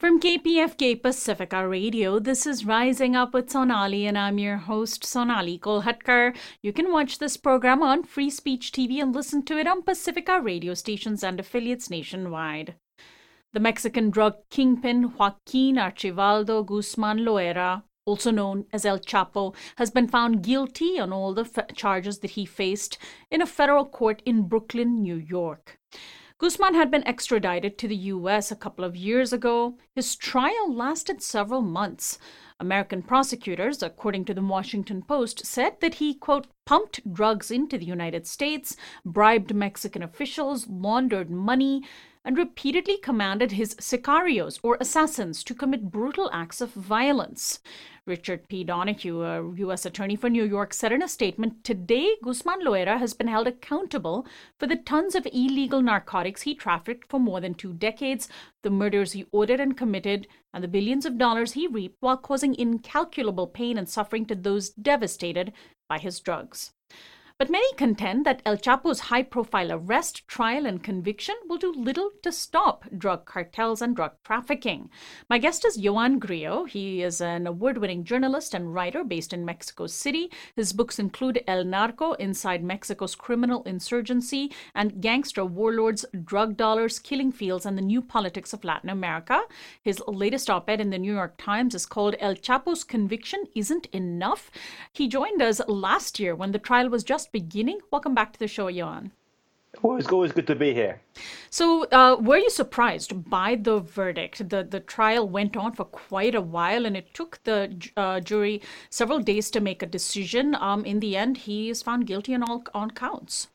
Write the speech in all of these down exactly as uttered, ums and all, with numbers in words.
From K P F K Pacifica Radio, this is Rising Up with Sonali, and I'm your host, Sonali Kolhatkar. You can watch this program on Free Speech T V and listen to it on Pacifica radio stations and affiliates nationwide. The Mexican drug kingpin Joaquin Archibaldo Guzman Loera, also known as El Chapo, has been found guilty on all the f- charges that he faced in a federal court in Brooklyn, New York. Guzman had been extradited to the U S a couple of years ago. His trial lasted several months. American prosecutors, according to the Washington Post, said that he, quote, pumped drugs into the United States, bribed Mexican officials, laundered money, and repeatedly commanded his sicarios, or assassins, to commit brutal acts of violence. Richard P. Donahue, a U S attorney for New York, said in a statement, today Guzman Loera has been held accountable for the tons of illegal narcotics he trafficked for more than two decades, the murders he ordered and committed, and the billions of dollars he reaped while causing incalculable pain and suffering to those devastated by his drugs. But many contend that El Chapo's high-profile arrest, trial, and conviction will do little to stop drug cartels and drug trafficking. My guest is Joan Grillo. He is an award-winning journalist and writer based in Mexico City. His books include El Narco, Inside Mexico's Criminal Insurgency, and Gangster Warlords, Drug Dollars, Killing Fields, and the New Politics of Latin America. His latest op-ed in the New York Times is called El Chapo's Conviction Isn't Enough. He joined us last year when the trial was just beginning. Welcome back to the show, Johan. Well, it's always good to be here. So, uh, were you surprised by the verdict? The the trial went on for quite a while, and it took the uh, jury several days to make a decision. Um, in the end, he is found guilty on all on counts.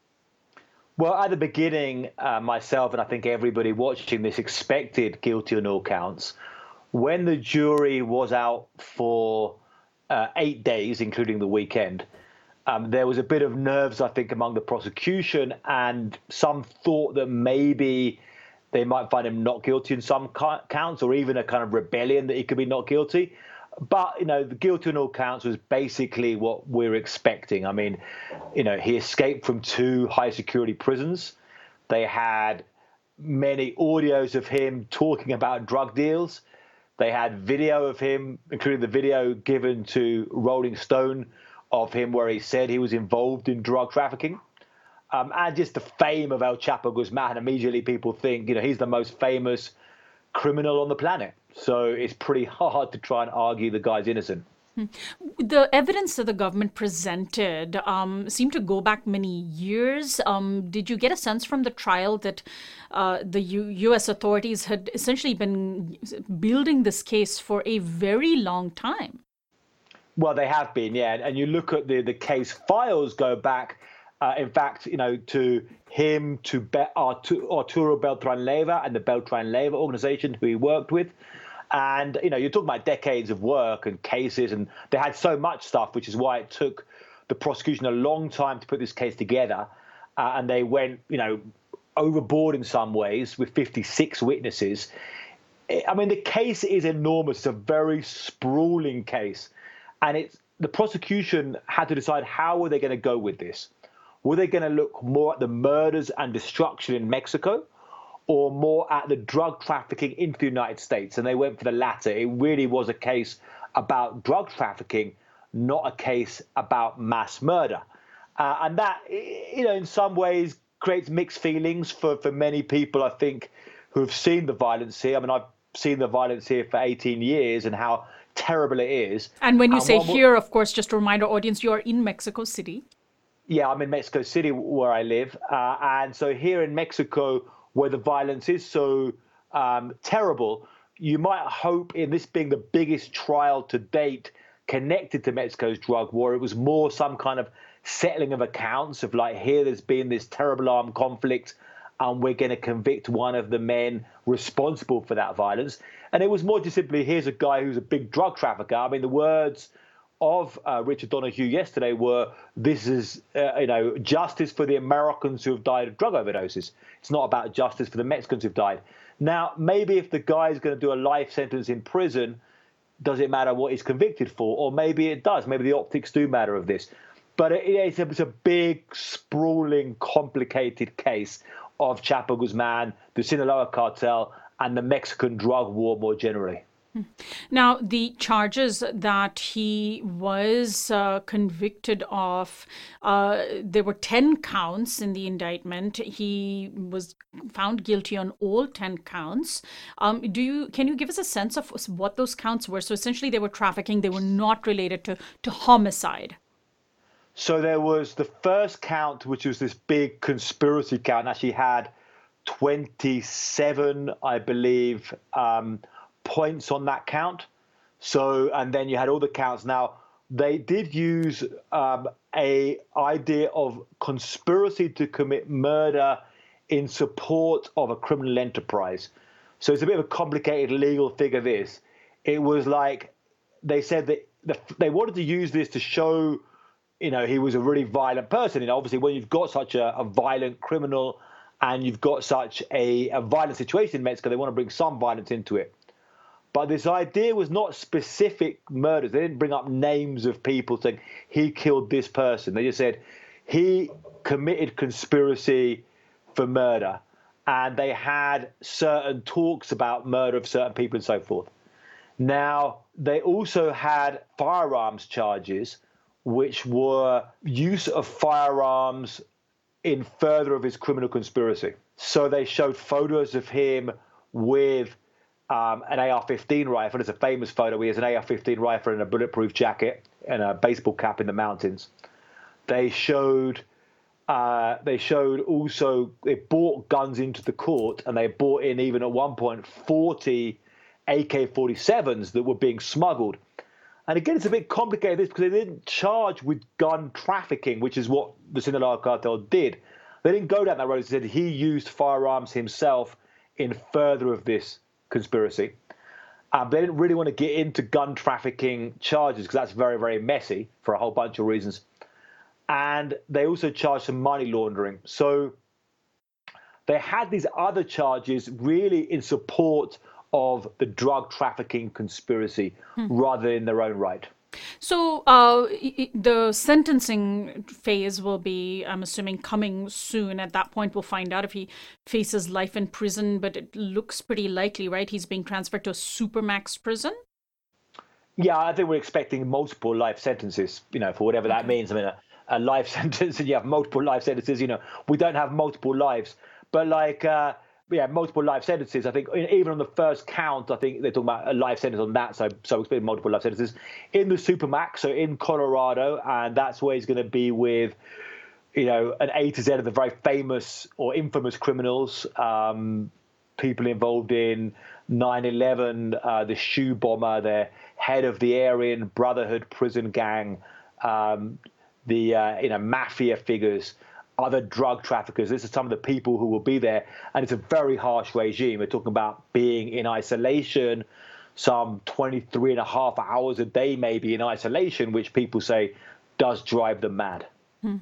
Well, at the beginning, uh, myself and I think everybody watching this expected guilty on all counts. When the jury was out for uh, eight days, including the weekend, Um, there was a bit of nerves, I think, among the prosecution and some thought that maybe they might find him not guilty in some counts, or even a kind of rebellion that he could be not guilty. But, you know, the guilty on all counts was basically what we're expecting. I mean, you know, he escaped from two high security prisons. They had many audios of him talking about drug deals. They had video of him, including the video given to Rolling Stone of him where he said he was involved in drug trafficking. Um, and just the fame of El Chapo Guzman, immediately people think, you know, he's the most famous criminal on the planet. So it's pretty hard to try and argue the guy's innocent. The evidence that the government presented um, seemed to go back many years. Um, did you get a sense from the trial that uh, the U- U.S. authorities had essentially been building this case for a very long time? Well, they have been, yeah. And you look at the, the case files go back, uh, in fact, you know, to him, to Be- Arturo Beltran Leyva and the Beltran Leyva organization who he worked with. And, you know, you're talking about decades of work and cases, and they had so much stuff, which is why it took the prosecution a long time to put this case together. Uh, and they went, you know, overboard in some ways with fifty-six witnesses. I mean, the case is enormous. It's a very sprawling case. And it's the prosecution had to decide how were they going to go with this. Were they going to look more at the murders and destruction in Mexico, or more at the drug trafficking into the United States? And they went for the latter. It really was a case about drug trafficking, not a case about mass murder. Uh, and that, you know, in some ways creates mixed feelings for, for many people, I think, who have seen the violence here. I mean, I've seen the violence here for eighteen years and how terrible it is. And when you and say what, here, of course, just to remind our audience, you are in Mexico City. Yeah, I'm in Mexico City where I live. Uh, and so here in Mexico, where the violence is so um, terrible, you might hope in this being the biggest trial to date connected to Mexico's drug war, it was more some kind of settling of accounts of like, here there's been this terrible armed conflict and we're going to convict one of the men responsible for that violence. And it was more just simply, here's a guy who's a big drug trafficker. I mean, the words of uh, Richard Donahue yesterday were, this is, uh, you know, justice for the Americans who have died of drug overdoses. It's not about justice for the Mexicans who've died. Now, maybe if the guy's going to do a life sentence in prison, does it matter what he's convicted for? Or maybe it does. Maybe the optics do matter of this. But it, it's, a, it's a big, sprawling, complicated case of Chapo Guzman, the Sinaloa cartel, and the Mexican drug war more generally. Now, the charges that he was uh, convicted of, uh, there were ten counts in the indictment. He was found guilty on all ten counts. Um, do you can you give us a sense of what those counts were? So essentially, they were trafficking. They were not related to, to homicide. So there was the first count, which was this big conspiracy count. Actually had twenty-seven, I believe, um, points on that count. So, and then you had all the counts. Now, they did use um, a idea of conspiracy to commit murder in support of a criminal enterprise. So it's a bit of a complicated legal figure, this. It was like they said that the, they wanted to use this to show, you know, he was a really violent person. And obviously, when you've got such a, a violent criminal and you've got such a, a violent situation in Mexico, they want to bring some violence into it. But this idea was not specific murders. They didn't bring up names of people saying he killed this person. They just said he committed conspiracy for murder. And they had certain talks about murder of certain people and so forth. Now, they also had firearms charges, which were use of firearms in further of his criminal conspiracy. So they showed photos of him with Um, an A R fifteen rifle. It's a famous photo where he has an A R fifteen rifle and a bulletproof jacket and a baseball cap in the mountains. They showed, uh, they showed also, they bought guns into the court, and they bought in even at one point forty A K forty-sevens that were being smuggled. And again, it's a bit complicated this because they didn't charge with gun trafficking, which is what the Sinaloa cartel did. They didn't go down that road. They said he used firearms himself in further of this conspiracy. Um, they didn't really want to get into gun trafficking charges because that's very, very messy for a whole bunch of reasons. And they also charged some money laundering. So they had these other charges really in support of the drug trafficking conspiracy hmm. rather than in their own right. So uh, the sentencing phase will be, I'm assuming, coming soon. At that point, we'll find out if he faces life in prison, but it looks pretty likely, right? He's being transferred to a supermax prison? Yeah, I think we're expecting multiple life sentences, you know, for whatever okay. that means. I mean, a, a life sentence, and you have multiple life sentences, you know, we don't have multiple lives. But like, uh, yeah, multiple life sentences. I think even on the first count, I think they're talking about a life sentence on that. So, so we're expecting multiple life sentences in the Supermax, so in Colorado, and that's where he's going to be with, you know, an A to Z of the very famous or infamous criminals, um, people involved in nine eleven, uh, the shoe bomber, the head of the Aryan Brotherhood prison gang, um, the uh, you know mafia figures, other drug traffickers. This is some of the people who will be there. And it's a very harsh regime. We're talking about being in isolation, some twenty-three and a half hours a day maybe in isolation, which people say does drive them mad. Hmm.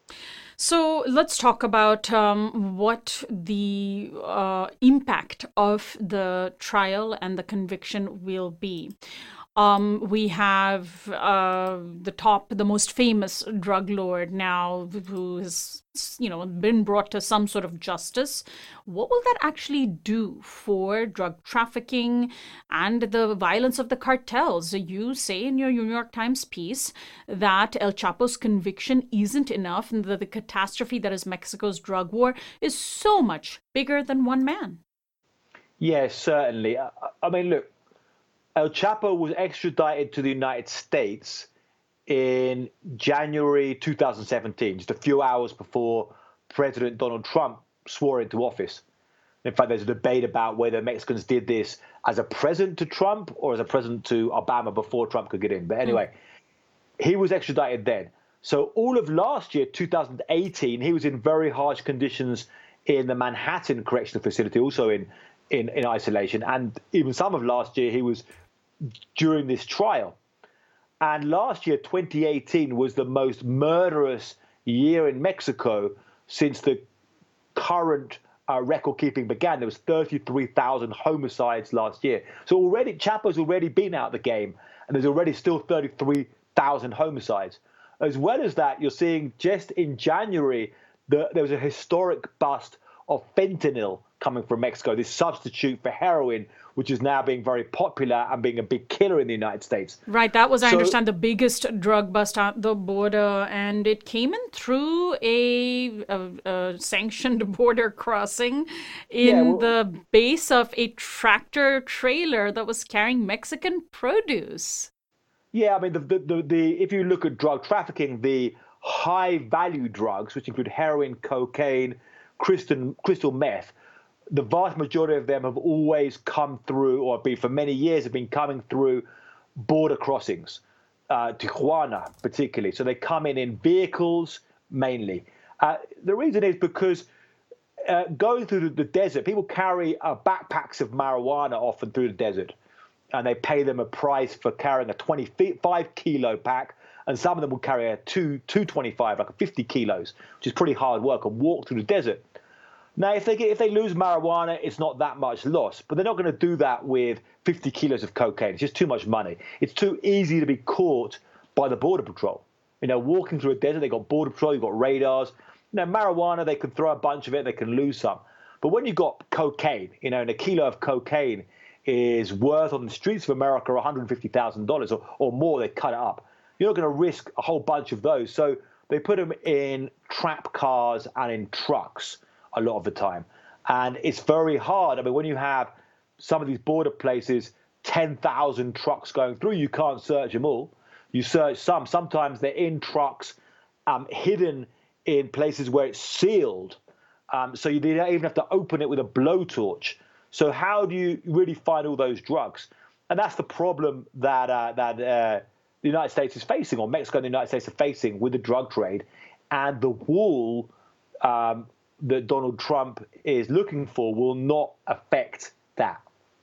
So let's talk about um, what the uh, impact of the trial and the conviction will be. Um, we have uh, the top, the most famous drug lord now who has, you know, been brought to some sort of justice. What will that actually do for drug trafficking and the violence of the cartels? You say in your New York Times piece that El Chapo's conviction isn't enough and that the catastrophe that is Mexico's drug war is so much bigger than one man. Yes, certainly. I, I mean, look, El Chapo was extradited to the United States in January two thousand seventeen, just a few hours before President Donald Trump swore into office. In fact, there's a debate about whether Mexicans did this as a present to Trump or as a present to Obama before Trump could get in. But anyway, mm. he was extradited then. So all of last year, two thousand eighteen, he was in very harsh conditions in the Manhattan Correctional Facility, also in, in, in isolation. And even some of last year, he was during this trial. And last year, twenty eighteen, was the most murderous year in Mexico since the current uh, record keeping began. There was thirty-three thousand homicides last year. So already, Chapo's already been out of the game, and there's already still thirty-three thousand homicides. As well as that, you're seeing just in January, the, there was a historic bust of fentanyl coming from Mexico, this substitute for heroin, which is now being very popular and being a big killer in the United States. Right, that was, I So, understand, the biggest drug bust at the border, and it came in through a, a, a sanctioned border crossing yeah, in well, the base of a tractor trailer that was carrying Mexican produce. yeah. I mean, the, the, the, the if you look at drug trafficking, the high value drugs, which include heroin, cocaine, crystal, crystal meth, the vast majority of them have always come through, or been for many years, have been coming through border crossings, uh, Tijuana particularly. So they come in in vehicles mainly. Uh, the reason is because uh, going through the, the desert, people carry uh, backpacks of marijuana often through the desert, and they pay them a price for carrying a twenty-five kilo pack, and some of them will carry a two, two twenty-five, like a fifty kilos, which is pretty hard work, and walk through the desert. Now, if they get, if they lose marijuana, it's not that much loss, but they're not going to do that with fifty kilos of cocaine. It's just too much money. It's too easy to be caught by the Border Patrol. You know, walking through a desert, they've got Border Patrol, you've got radars. You know, marijuana, they can throw a bunch of it, they can lose some. But when you've got cocaine, you know, and a kilo of cocaine is worth on the streets of America one hundred fifty thousand dollars or, or more, they cut it up. You're not going to risk a whole bunch of those. So they put them in trap cars and in trucks a lot of the time. And it's very hard. I mean, when you have some of these border places, ten thousand trucks going through, you can't search them all. You search some. Sometimes they're in trucks, um, hidden in places where it's sealed. Um, so you don't even have to open it with a blowtorch. So how do you really find all those drugs? And that's the problem that uh, that uh, the United States is facing, or Mexico and the United States are facing with the drug trade. And the wall um, that Donald Trump is looking for will not affect that.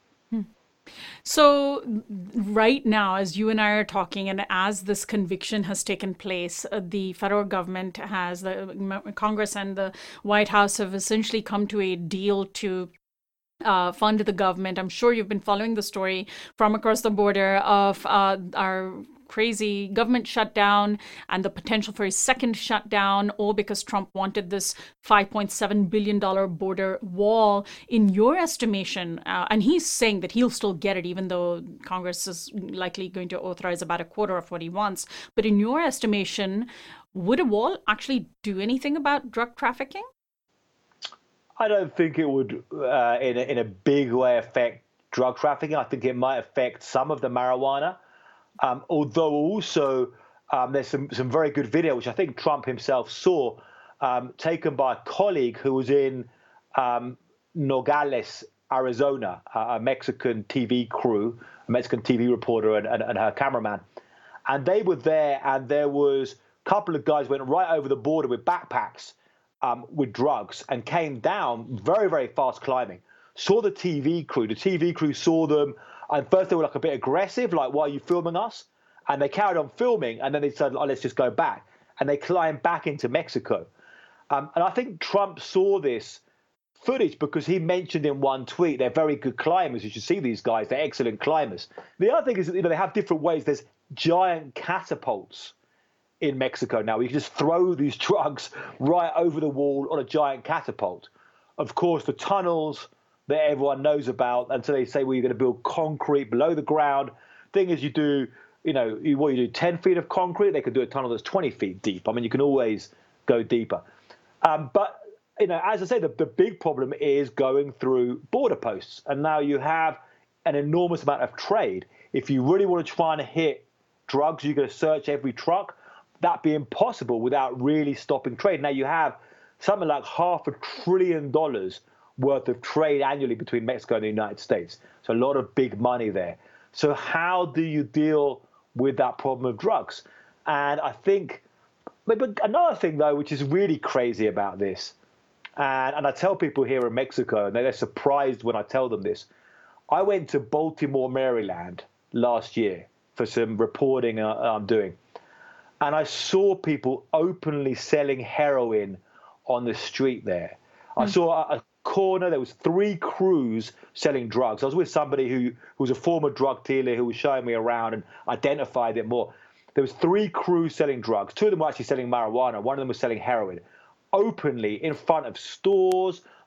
So, right now, as you and I are talking, and as this conviction has taken place, uh, the federal government has, the Congress and the White House have essentially come to a deal to uh, fund the government. I'm sure you've been following the story from across the border of uh, our crazy government shutdown and the potential for a second shutdown, all because Trump wanted this five point seven billion dollars border wall. In your estimation, uh, and he's saying that he'll still get it, even though Congress is likely going to authorize about a quarter of what he wants. But in your estimation, would a wall actually do anything about drug trafficking? I don't think it would, uh, in, a, in a big way, affect drug trafficking. I think it might affect some of the marijuana. Um, although also um, there's some, some very good video, which I think Trump himself saw, um, taken by a colleague who was in um, Nogales, Arizona, a Mexican T V crew, a Mexican T V reporter and, and, and her cameraman. And they were there, and there was a couple of guys went right over the border with backpacks um, with drugs and came down very, very fast climbing. Saw the T V crew. The T V crew saw them. And first they were like a bit aggressive, like, why are you filming us? And they carried on filming, and then they said, oh, let's just go back. And they climbed back into Mexico. Um, and I think Trump saw this footage because he mentioned in one tweet, they're very good climbers. You should see these guys. They're excellent climbers. The other thing is that, you know, they have different ways. There's giant catapults in Mexico now. You can just throw these drugs right over the wall on a giant catapult. Of course, the tunnels that everyone knows about, and so they say, well, you're going to build concrete below the ground. Thing is, you do, you know, you, what you do, ten feet of concrete, they could do a tunnel that's twenty feet deep. I mean, you can always go deeper. Um, but, you know, as I say, the, the big problem is going through border posts. And now you have an enormous amount of trade. If you really want to try and hit drugs, you're going to search every truck. That'd be impossible without really stopping trade. Now you have something like half a trillion dollars worth of trade annually between Mexico and the United States. So a lot of big money there. So how do you deal with that problem of drugs? And I think, but another thing, though, which is really crazy about this, and, and I tell people here in Mexico, and they're surprised when I tell them this, I went to Baltimore, Maryland last year for some reporting uh, I'm doing. And I saw people openly selling heroin on the street there. Mm. I saw a, a corner, there was three crews selling drugs. I was with somebody who, who was a former drug dealer who was showing me around and identified it more. There was three crews selling drugs. Two of them were actually selling marijuana. One of them was selling heroin openly in front of stores,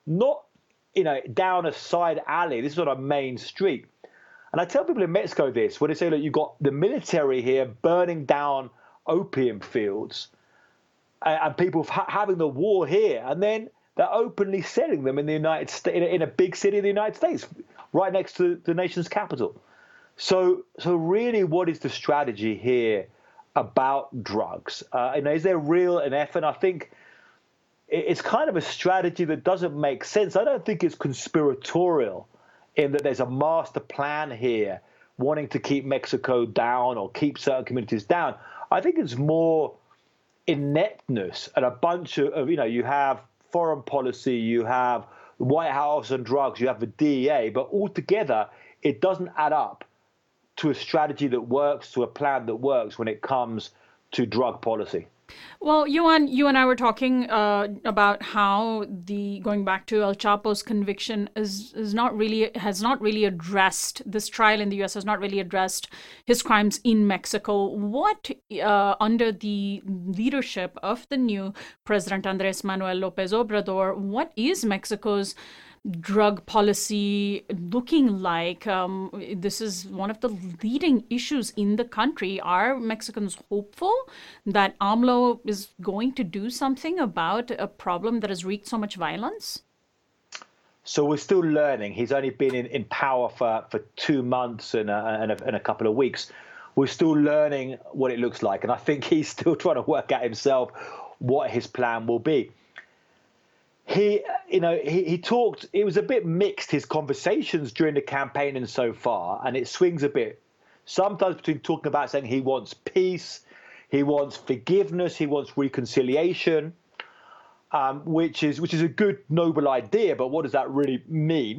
not, you know, down a side alley. This is on a main street. And I tell people in Mexico this, when they say, look, you've got the military here burning down opium fields and, and people ha- having the war here, and then they're openly selling them in the United States, in a, in a big city of the United States, right next to the nation's capital. So, so really, what is the strategy here about drugs? Uh, you know, is there real an effort? I think it's kind of a strategy that doesn't make sense. I don't think it's conspiratorial in that there's a master plan here wanting to keep Mexico down or keep certain communities down. I think it's more ineptness and a bunch of, of, you know, you have foreign policy, you have the White House and drugs, you have the D E A, but altogether it doesn't add up to a strategy that works, to a plan that works when it comes to drug policy. Well, Johan, you and I were talking uh, about how the going back to El Chapo's conviction is is not really has not really addressed this trial in the U S has not really addressed his crimes in Mexico. What uh, under the leadership of the new President Andrés Manuel López Obrador, what is Mexico's drug policy looking like? Um, this is one of the leading issues in the country. Are Mexicans hopeful that AMLO is going to do something about a problem that has wreaked so much violence? So we're still learning. He's only been in, in power for, for two months and a, and, a, and a couple of weeks. We're still learning what it looks like. And I think he's still trying to work out himself what his plan will be. He, you know, he, he talked, it was a bit mixed, his conversations during the campaign and so far, and it swings a bit. Sometimes between talking about saying he wants peace, he wants forgiveness, he wants reconciliation, um, which is which is a good, noble idea, but what does that really mean?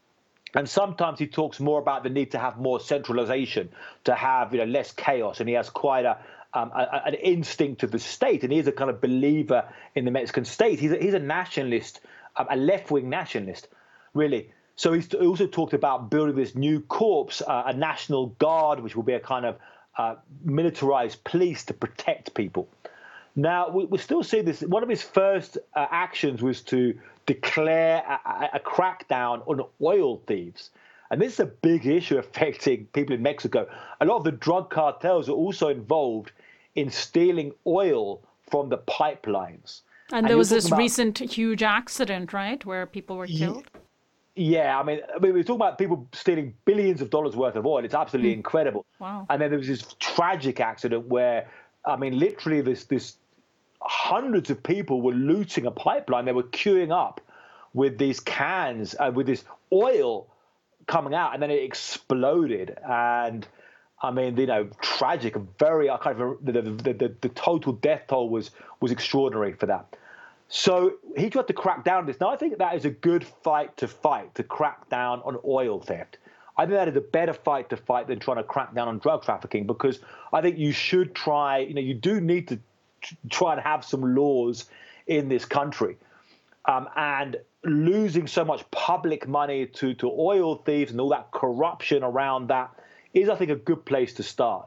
And sometimes he talks more about the need to have more centralization, to have, you know, less chaos, and he has quite a Um, a, an instinct of the state, and he's a kind of believer in the Mexican state. He's a, he's a nationalist, um, a left-wing nationalist, really. So he's also talked about building this new corps, uh, a national guard, which will be a kind of uh, militarized police to protect people. Now, we, we still see this. One of his first uh, actions was to declare a, a crackdown on oil thieves. And this is a big issue affecting people in Mexico. A lot of the drug cartels are also involved in stealing oil from the pipelines. And, and there was this about, recent huge accident, right, where people were killed? Yeah, I mean, I mean, we're talking about people stealing billions of dollars worth of oil. It's absolutely mm. incredible. Wow. And then there was this tragic accident where, I mean, literally this, this hundreds of people were looting a pipeline. They were queuing up with these cans, uh, with this oil coming out, and then it exploded. And I mean, you know, tragic, very kind of the the, the the total death toll was was extraordinary for that. So he tried to crack down on this. Now I think that is a good fight to fight, to crack down on oil theft. I think that is a better fight to fight than trying to crack down on drug trafficking, because I think you should try, you know, you do need to try and have some laws in this country. Um, and losing so much public money to, to oil thieves and all that corruption around that is, I think, a good place to start.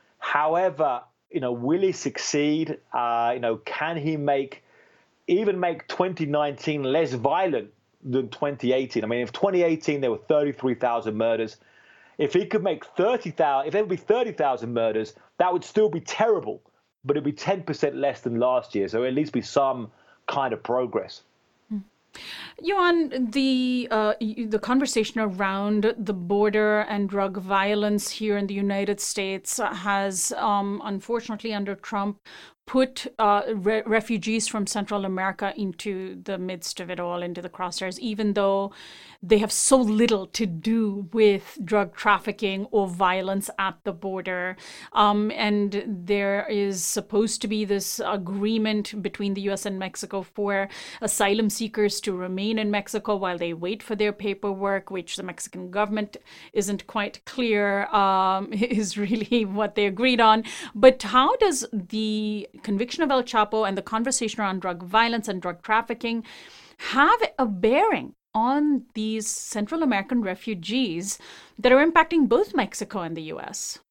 However, you know, will he succeed? Uh, you know, can he make even make twenty nineteen less violent than twenty eighteen? I mean, if twenty eighteen there were thirty-three thousand murders, if he could make thirty thousand, if there would be thirty thousand murders, that would still be terrible, but it'd be ten percent less than last year. So at least be some kind of progress. Johan, the uh, the conversation around the border and drug violence here in the United States has, um, unfortunately, under Trump, put uh, re- refugees from Central America into the midst of it all, into the crosshairs, even though they have so little to do with drug trafficking or violence at the border. Um, and there is supposed to be this agreement between the U S and Mexico for asylum seekers to remain in Mexico while they wait for their paperwork, which the Mexican government isn't quite clear um, is really what they agreed on. But how does the conviction of El Chapo and the conversation around drug violence and drug trafficking have a bearing on these Central American refugees that are impacting both Mexico and the U S?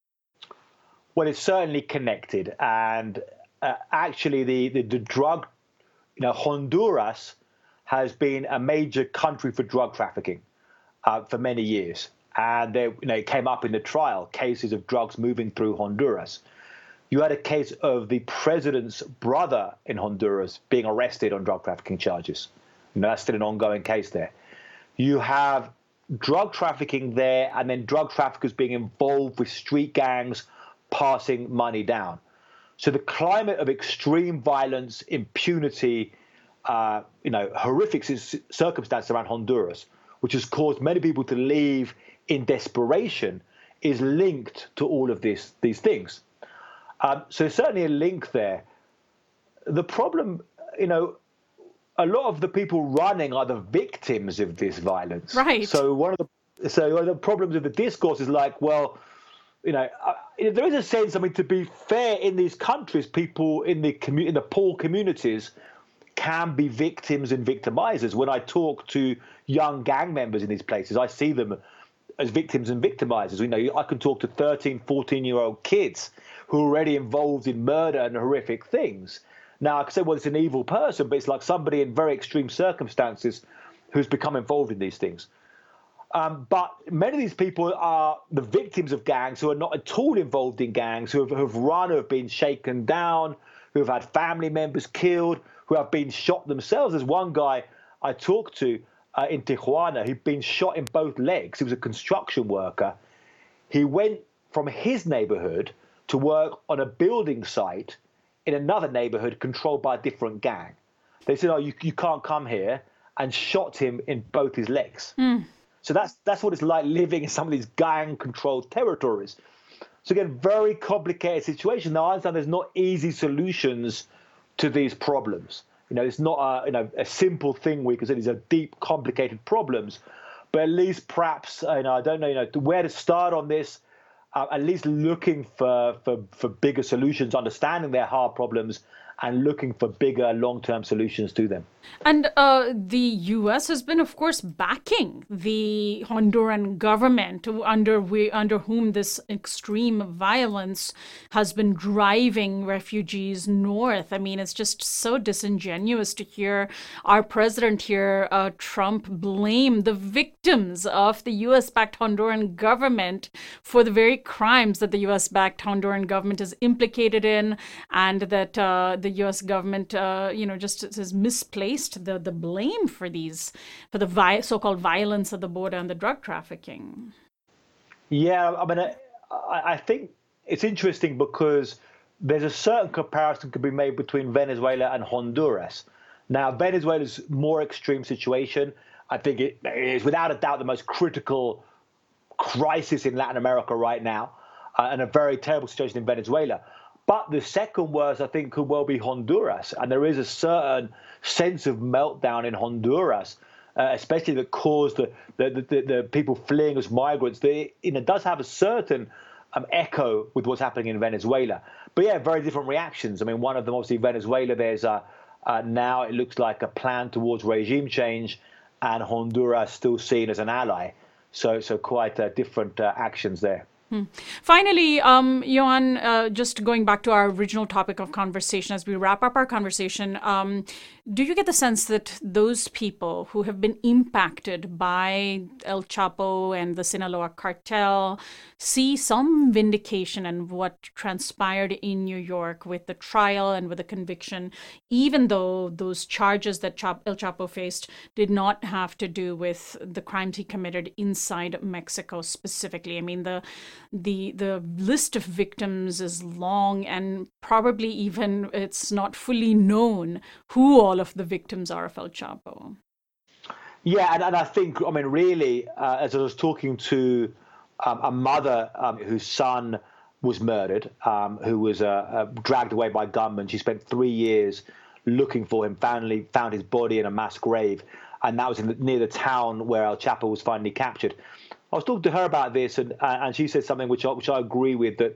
Well, it's certainly connected. And uh, actually, the, the, the drug, you know, Honduras has been a major country for drug trafficking uh, for many years. And they, you know, it came up in the trial, cases of drugs moving through Honduras. You had a case of the president's brother in Honduras being arrested on drug trafficking charges. You know, that's still an ongoing case there. You have drug trafficking there, and then drug traffickers being involved with street gangs passing money down. So the climate of extreme violence, impunity, uh, you know, horrific circumstances around Honduras, which has caused many people to leave in desperation, is linked to all of this, these things. Um, so certainly a link there. The problem, you know, a lot of the people running are the victims of this violence. Right. So one of the so one of the problems of the discourse is like, well, you know, uh, there is a sense. I mean, to be fair, in these countries, people in the commu- in the poor communities can be victims and victimizers. When I talk to young gang members in these places, I see them as victims and victimizers. You know, I can talk to thirteen, fourteen-year-old kids who are already involved in murder and horrific things. Now, I could say, well, it's an evil person, but it's like somebody in very extreme circumstances who's become involved in these things. Um, but many of these people are the victims of gangs who are not at all involved in gangs, who have, who have run, who have been shaken down, who have had family members killed, who have been shot themselves. There's one guy I talked to uh, in Tijuana who'd been shot in both legs. He was a construction worker. He went from his neighborhood to work on a building site in another neighborhood controlled by a different gang. They said, oh, you, you can't come here, and shot him in both his legs. Mm. So that's that's what it's like living in some of these gang-controlled territories. So again, very complicated situation. Now, I understand there's not easy solutions to these problems. You know, it's not a, you know, a simple thing we can say. These are deep, complicated problems. But at least perhaps, you know, I don't know, you know, where to start on this. Uh, at least looking for, for, for bigger solutions, understanding their hard problems, and looking for bigger long-term solutions to them. And uh, the U S has been, of course, backing the Honduran government under we, under whom this extreme violence has been driving refugees north. I mean, it's just so disingenuous to hear our president here, uh, Trump, blame the victims of the U S-backed Honduran government for the very crimes that the U S-backed Honduran government is implicated in, and that uh, the U S government, uh, you know, just has misplaced the, the blame for these, for the vi- so-called violence at the border and the drug trafficking. Yeah, I mean, I, I think it's interesting because there's a certain comparison could be made between Venezuela and Honduras. Now, Venezuela's more extreme situation, I think it is without a doubt the most critical crisis in Latin America right now, uh, and a very terrible situation in Venezuela. But the second worst, I think, could well be Honduras. And there is a certain sense of meltdown in Honduras, uh, especially that caused the, the, the, the people fleeing as migrants. They, you know, does have a certain um, echo with what's happening in Venezuela. But yeah, very different reactions. I mean, one of them, obviously, Venezuela, there's a, uh, now it looks like a plan towards regime change, and Honduras still seen as an ally. So, so quite uh, different uh, actions there. Hmm. Finally, um, Johan, uh, just going back to our original topic of conversation as we wrap up our conversation, um, do you get the sense that those people who have been impacted by El Chapo and the Sinaloa cartel see some vindication in what transpired in New York with the trial and with the conviction, even though those charges that Chap- El Chapo faced did not have to do with the crimes he committed inside Mexico specifically? I mean, the The the list of victims is long, and probably even it's not fully known who all of the victims are of El Chapo. Yeah, and, and I think, I mean, really, uh, as I was talking to um, a mother um, whose son was murdered, um, who was uh, uh, dragged away by gunmen. She spent three years looking for him, finally found his body in a mass grave, and that was in the, near the town where El Chapo was finally captured. I was talking to her about this, and and she said something which I, which I agree with, that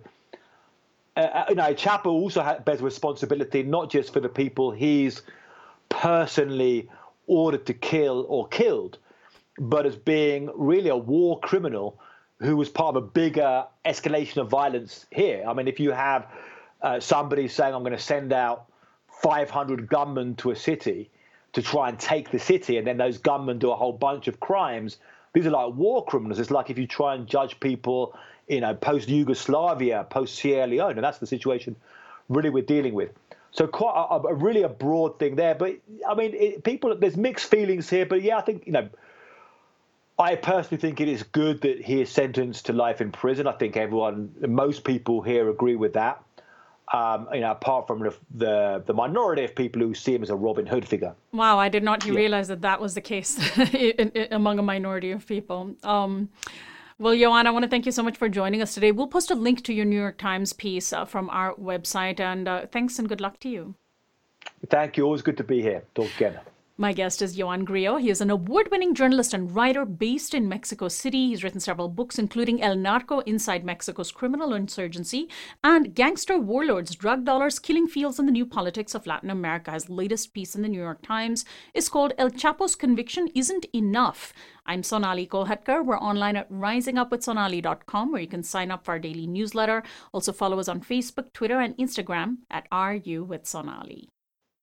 uh, you know, Chapo also bears responsibility not just for the people he's personally ordered to kill or killed, but as being really a war criminal who was part of a bigger escalation of violence here. I mean, if you have uh, somebody saying, I'm going to send out five hundred gunmen to a city, to try and take the city, and then those gunmen do a whole bunch of crimes. These are like war criminals. It's like if you try and judge people, you know, post-Yugoslavia, post-Sierra Leone, and that's the situation really we're dealing with. So quite a, a really a broad thing there. But, I mean, it, people, there's mixed feelings here. But, yeah, I think, you know, I personally think it is good that he is sentenced to life in prison. I think everyone, most people here agree with that. Um, you know, apart from the, the the minority of people who see him as a Robin Hood figure. Wow, I did not Yeah. realize that that was the case in, in, among a minority of people. Um, well, Johan, I want to thank you so much for joining us today. We'll post a link to your New York Times piece uh, from our website, and uh, thanks and good luck to you. Thank you. Always good to be here. Talk again. My guest is Johan Grillo. He is an award-winning journalist and writer based in Mexico City. He's written several books, including El Narco, Inside Mexico's Criminal Insurgency, and Gangster Warlords, Drug Dollars, Killing Fields, and the New Politics of Latin America. His latest piece in the New York Times is called El Chapo's Conviction Isn't Enough. I'm Sonali Kolhatkar. We're online at rising up with sonali dot com, where you can sign up for our daily newsletter. Also follow us on Facebook, Twitter, and Instagram at R U with Sonali.